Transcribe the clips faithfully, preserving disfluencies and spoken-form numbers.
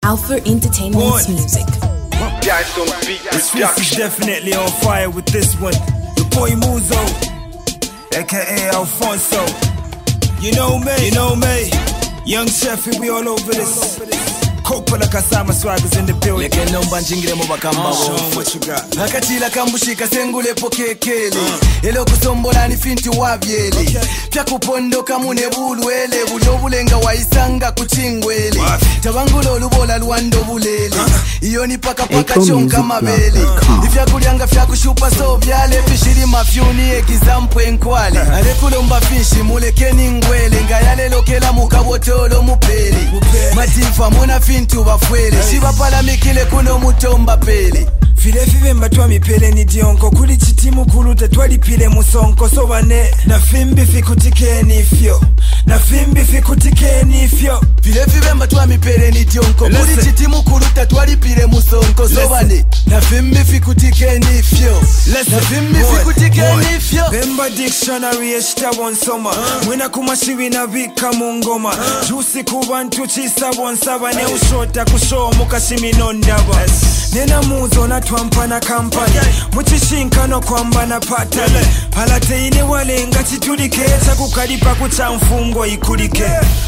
Alpha Entertainment's music. The streets is definitely on fire with this one. The boy Muzo, aka Alfonso. You know me, you know me. Young Sheffy, we all over this. Coppola Kasama Swaggers in the building. Leke nomba njingire mu bakamba uh, wo. What you got? Akatila kambushika sengule pokekele. Uh. Elo kusombola ni finti wabyele. Okay. Pya kupondoka mune bulwele. Bulyo bulenga waisanga kuchingwele. Tabangulo olubola luwando bulele. Uh. Iyo ni paka paka chonka mabele. Uh. Ifya kulyanga fya kushupa so byale. Fishiri mafyuni example enkwale. Uh. Ale kulomba fishi mulekeni ngwele. Ngayale lokela mukabotolo mupele. Matifa muna fintu bafwele. Shiba pala mikile kuno mutomba pele. File five mbatwa mipele ni dionko. Kuli chitimu kulute twali pile musonko. So wane na fimbi fikutike nifyo. Na fimbi fikutike nifyo. File five mbatwa mipele ni dionko. Kuli chitimu kulute twali pile musonko. So wane na fimbi fikutike nifyo. Na fimbi fikutike nifyo. Bemba dictionary eshita wonsoma. Mwena kumashiwi na vika mungoma. uh. Jusi kubantu chisa wonsaba. Ne ushota kusho mukashimi nondaba. Nena muzo na twampa na kampani. Muchishinka no kwamba na patale. Palate ine wale nga chitulike. Chakukalipa kucha mfungo ikulike.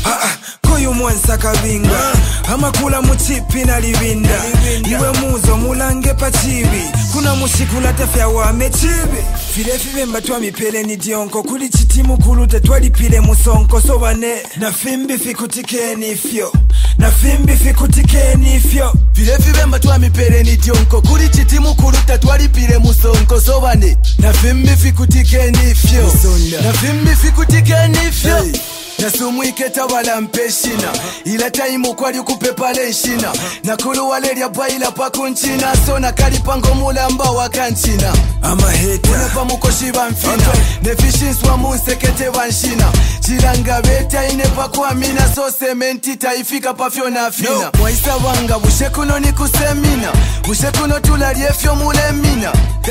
Koyu mwansa kabinga. Amakula muchipi na livinda. Iwe muzo mulange pachibi. Kuna mushikula tefya wa mechibi. File five mbatwa mipele ni dionko. Kuli chitimu kulute twali pile musonko. So wane na fimbi fikutike nifyo. Na fimbi fikutike nifyo. File five mbatwa mipele ni dionko. Kuli chitimu kulute twali pile musonko. So wane na fimbi fikutike nifyo. Na fimbi fikutike nifyo. Hey. Nasumwike tabala mpeshina. Ila taimu kwali kupepa lenshina. Nakulu waleria baila pakunchina. So nakalipango mulamba wakanchina. Ama heta Unepa mukoshiba mfina. Okay. Nefishinswa munsekete wanshina. Chilanga beta inepa kwa mina. So sementi taifika pafyo na fina. No. Mwaisa wanga bushekuno ni kusemina. Bushekuno tulariefyo mule mina.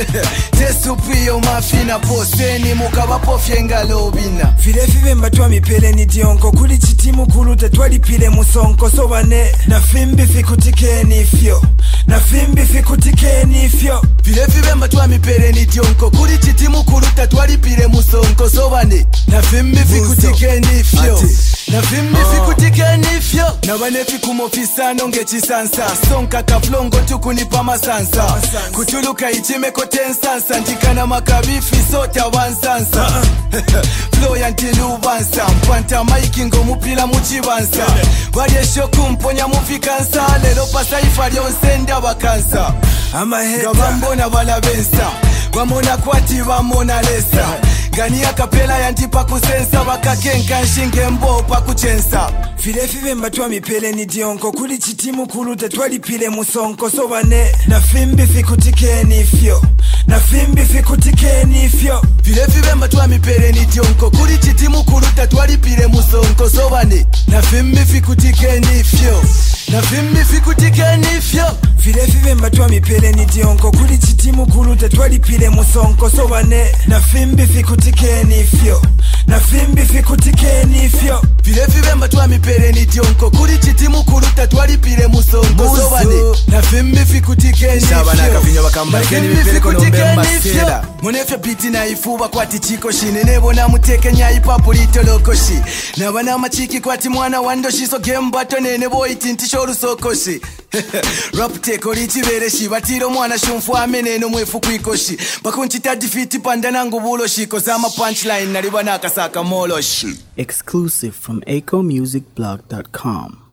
Tesupiyo mafina. Poseni mukabapo fyenga lobina. File five mbatwa mipele ni dionko. Kuli chitimu kulute twali pile musonko. So wane na fimbi fikutike nifyo. Na fimbi fikutike nifyo. File five mbatwa mipele ni dionko. Kuli chitimu kulute twali pile musonko. So wane na fimbi fikutike nifyo. Na fimbi fikutike nifyo. Na wane fikumofisa nonge chisansa. Sonka kaflongo tukunipa masansa. Kutuluka ichime kote nsansa. Ndikana makabifi sota wansansa. Flow yantilu bansa. Mpanta maikingo mupila muchibansa. Variesho kumponya mufikansa. Lelo pasa ifari onsenda bakansa. Ama heta Gabambona bala bensa. Wamona kwati wamona lesa. Gani ya kapela yantipa kusensa. Wakakenka nshinge mbo pa kuchensa. File five mbatwa mipele ni dionko. Kuli chitimu kulute twali pile musonko. So wane na fimbi fikutike nifyo. Na fimbi fikutike nifyo. File five mbatwa mipele ni dionko. Kuli chitimu kulute twali pile musonko. So wane na fimbi fikutike nifyo. Na fimbi fikutike nifyo. File five mbatwa mipele ni dionko. Kuli chitimu kulute twali pile musonko. So wane na fimbi fikutike nifyo. Na fimbi fikutike nifyo. File five mbatwa mipele ni dionko. Kuli chitimu kulute twali pile musonko. So wane na fimbi fikutike nifyo. Na fimbi fikutike nifyo. Munefya biti na ifuba kwati chiko shine. Nebo na muteke nyai papulito lokoshi. Na wana machiki kwati mwana wandoshi. So gembato nene boy tintisho rusokoshi. Rap teko lichibereshi. Batiro mwana shumfu ameneno mwefu kwikoshi. Bakunchita difiti pandana ngubulo shiko. Zama punchline naliba nakasaka moloshi. Exclusive from eco music blog dot com.